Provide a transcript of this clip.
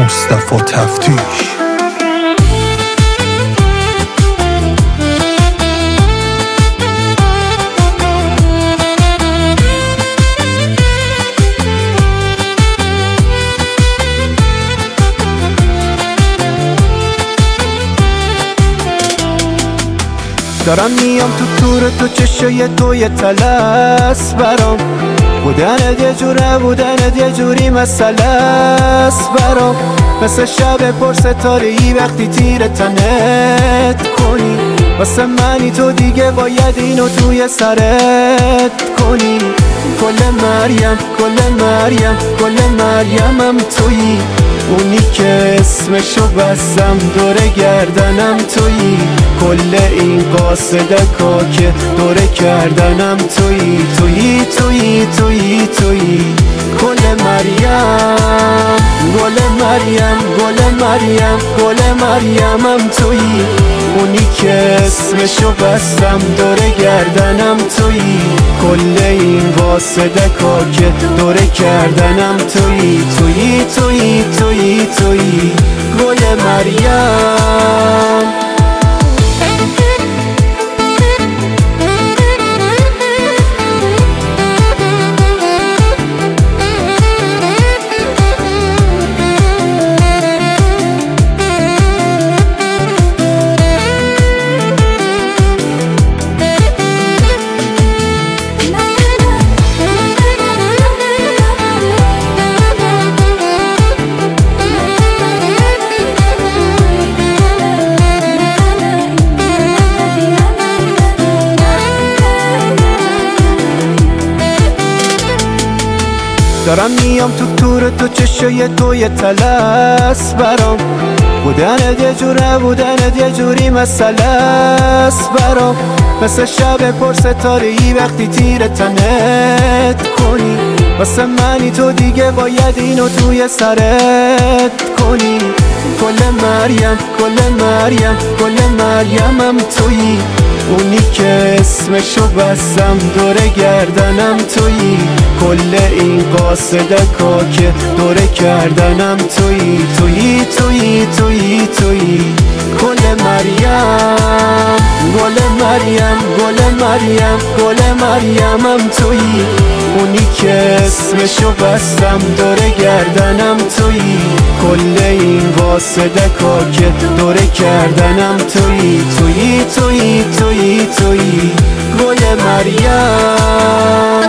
مصطفی تفتیش. دارم میام تو تور تو چشای توی تلس برام، بودنت یه جوره بودنت یه جوری مسئله است برام، مثل شب پر ستاره‌ای وقتی تیر تنت کنی، واسه منی تو دیگه باید اینو توی سرت کنی. کل مریم کل مریم کل مریمم تویی، اونی که اسمشو بستم دور گردنم تویی، کل این قاصدکا که دور کردنم تویی تویی تویی تویی تویی. گل مریم گل مریم گل مریم گل مریمم تویی، اونی که اسمشو بستم دور گردنم تویی، کل این قاصدکا که دور کردنم تویی تویی تویی تویی تویی. گل مریم دارم میام تو تور تو چشای توی تلس برام، بودنت یه جوره بودنت یه جوری مسئله است برام، مثل شب پر ستاره‌ای وقتی تیر تنت کنی، واسه منی تو دیگه باید اینو توی سرت کنی. کل مریم کل مریم کل مریمم تویی، اونی که اسمشو بستم دور گردنم تویی، کل این قاصدکا که دور کردنم تویی تویی تویی تویی تویی. گل مریم گل مریم گل مریم گل مریمم تویی، اونی که اسمشو بستم دور گردنم تویی، کل این قاصدکا که دور کردنم تویی تویی تویی تویی تویی. گل مریم